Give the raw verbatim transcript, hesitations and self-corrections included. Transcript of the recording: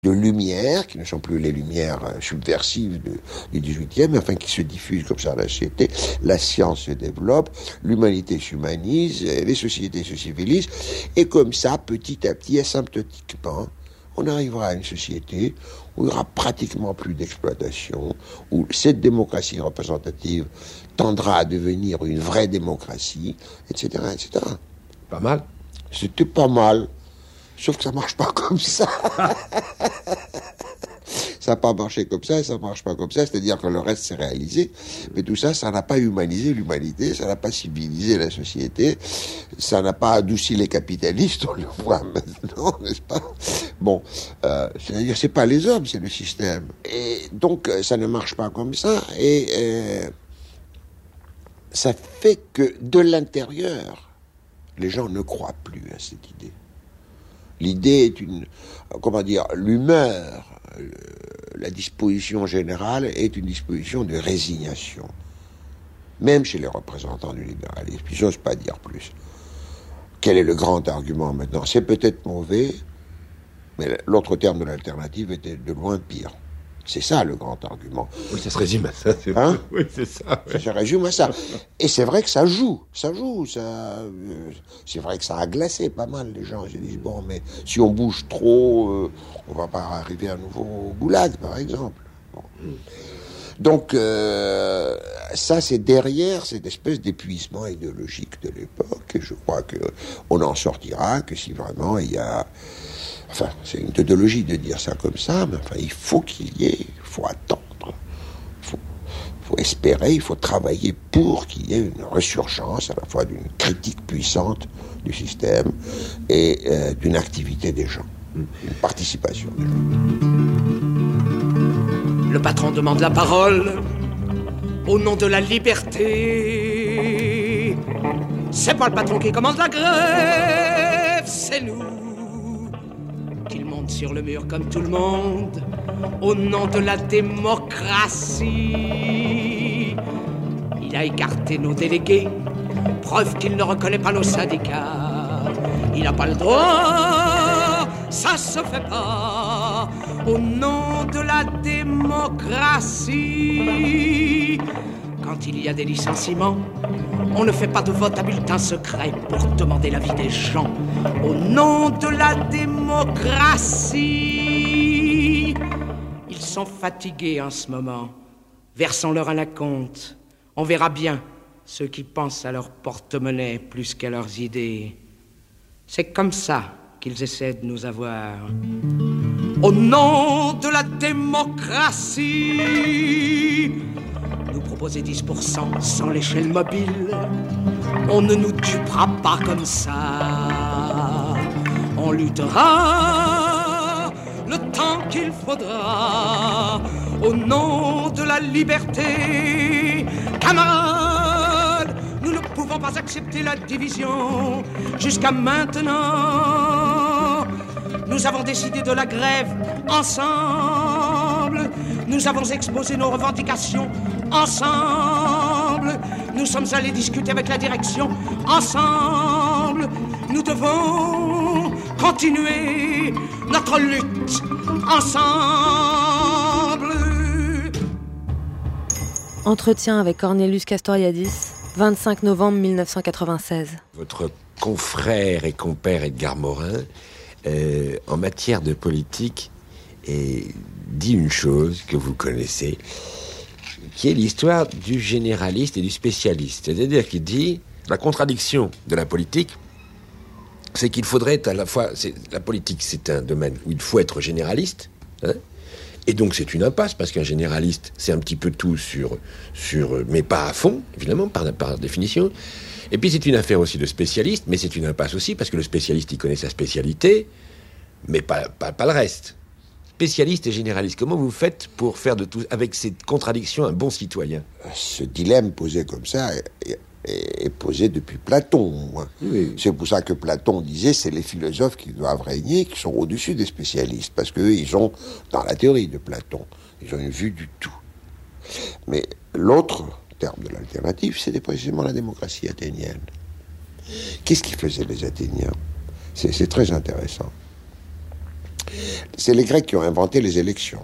de lumière, qui ne sont plus les lumières subversives de, du dix-huitième, mais enfin qui se diffusent comme ça dans la société. La science se développe, l'humanité s'humanise, les sociétés se civilisent, et comme ça, petit à petit, asymptotiquement, on arrivera à une société où il n'y aura pratiquement plus d'exploitation, où cette démocratie représentative tendra à devenir une vraie démocratie, et cetera, et cetera. Pas mal. C'était pas mal. Sauf que ça marche pas comme ça. Ça n'a pas marché comme ça, et ça marche pas comme ça. C'est-à-dire que le reste s'est réalisé. Mais tout ça, ça n'a pas humanisé l'humanité, ça n'a pas civilisé la société, ça n'a pas adouci les capitalistes, on le voit maintenant, n'est-ce pas? Bon, euh, c'est-à-dire, c'est pas les hommes, c'est le système. Et donc, ça ne marche pas comme ça. Et euh, ça fait que, de l'intérieur, les gens ne croient plus à cette idée. L'idée est une, comment dire, l'humeur, la disposition générale est une disposition de résignation. Même chez les représentants du libéralisme. Puis j'ose pas dire plus. Quel est le grand argument maintenant? C'est peut-être mauvais, mais l'autre terme de l'alternative était de loin pire. C'est ça le grand argument. Oui, ça se résume à ça. C'est... Hein? Oui, c'est ça. Ouais. Ça se résume à ça. Et c'est vrai que ça joue. Ça joue. Ça, euh, c'est vrai que ça a glacé pas mal les gens. Ils se disent, bon, mais si on bouge trop, euh, on va pas arriver à nouveau au goulag, par exemple. Bon. Donc, euh, ça, c'est derrière cette espèce d'épuisement idéologique de l'époque. Et je crois qu'on n'en sortira que si vraiment il y a... Enfin, c'est une tautologie de dire ça comme ça, mais enfin, il faut qu'il y ait, il faut attendre, il faut, faut espérer, il faut travailler pour qu'il y ait une ressurgence à la fois d'une critique puissante du système et euh, d'une activité des gens, une participation des gens. Le patron demande la parole au nom de la liberté. C'est pas le patron qui commande la grève, c'est nous. Qu'il monte sur le mur comme tout le monde, au nom de la démocratie. Il a écarté nos délégués, preuve qu'il ne reconnaît pas nos syndicats. Il n'a pas le droit, ça se fait pas, au nom de la démocratie. Quand il y a des licenciements, on ne fait pas de vote à bulletin secret pour demander l'avis des gens. Au nom de la démocratie, ils sont fatigués en ce moment. Versons-leur un acompte. On verra bien ceux qui pensent à leur porte-monnaie plus qu'à leurs idées. C'est comme ça qu'ils essaient de nous avoir. Au nom de la démocratie, nous proposer dix pour cent sans l'échelle mobile, on ne nous dupera pas comme ça. On luttera le temps qu'il faudra au nom de la liberté. Camarades, nous ne pouvons pas accepter la division. Jusqu'à maintenant, nous avons décidé de la grève ensemble. Nous avons exposé nos revendications ensemble. Nous sommes allés discuter avec la direction ensemble. Nous devons continuer notre lutte ensemble. Entretien avec Cornelius Castoriadis, vingt-cinq novembre mille neuf cent quatre-vingt-seize. Votre confrère et compère Edgar Morin, euh, en matière de politique, et dit une chose que vous connaissez, qui est l'histoire du généraliste et du spécialiste. C'est-à-dire qu'il dit, la contradiction de la politique, c'est qu'il faudrait à la fois... C'est, la politique, c'est un domaine où il faut être généraliste, hein, et donc c'est une impasse, parce qu'un généraliste, c'est un petit peu tout sur... sur mais pas à fond, évidemment, par, par définition. Et puis c'est une affaire aussi de spécialiste, mais c'est une impasse aussi, parce que le spécialiste, il connaît sa spécialité, mais pas, pas, pas le reste. Spécialiste et généraliste, comment vous faites pour faire de tout, avec cette contradiction, un bon citoyen? Ce dilemme posé comme ça est, est, est posé depuis Platon. Oui. C'est pour ça que Platon disait c'est les philosophes qui doivent régner, qui sont au-dessus des spécialistes, parce qu'eux, ils ont, dans la théorie de Platon, ils ont une vue du tout. Mais l'autre terme de l'alternative, c'était précisément la démocratie athénienne. Qu'est-ce qu'ils faisaient les Athéniens? c'est, c'est très intéressant. C'est les Grecs qui ont inventé les élections.